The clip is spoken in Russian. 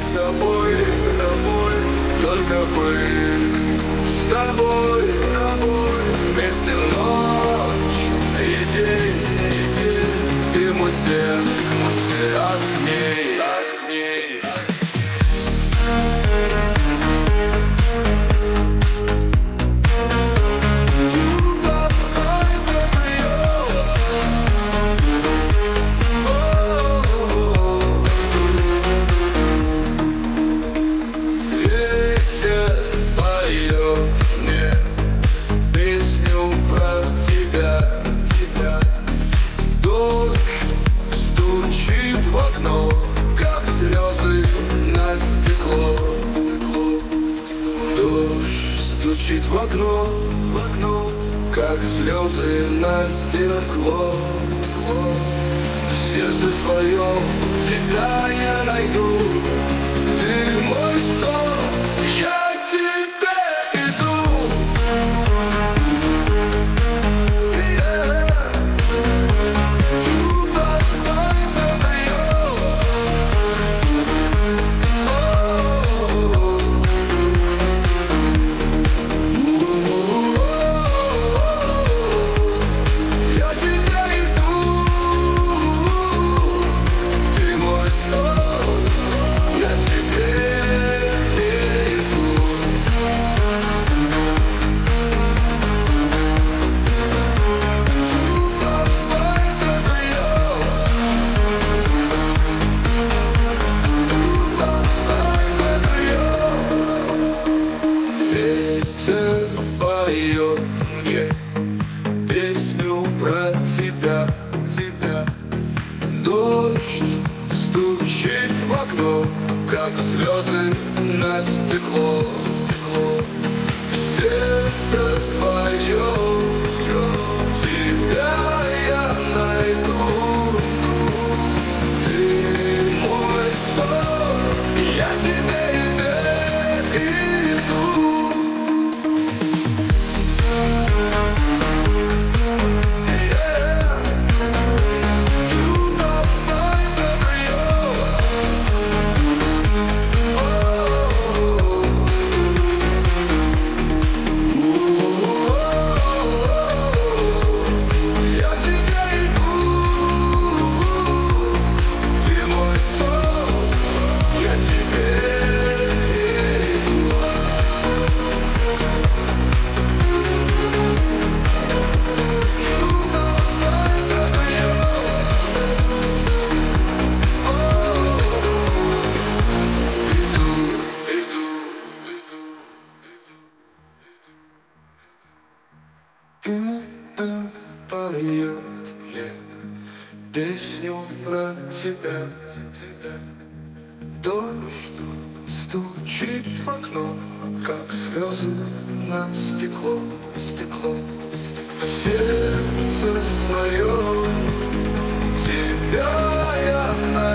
тобой, только мы с тобой, вместе ночь и день, ты мой свет, огней. Стучит в окно, как слезы на стекло. В сердце своем тебя я найду. Ты мой сон, я к тебе иду. Поет мне песню про тебя. Дождь стучит в окно, как слезы на стекло. В сердце своем тебя я найду. Ты мой сон, я тебе иду. Поет мне песню про тебя. Дождь стучит в окно, как слезы на стекло. В сердце своем тебя я найду.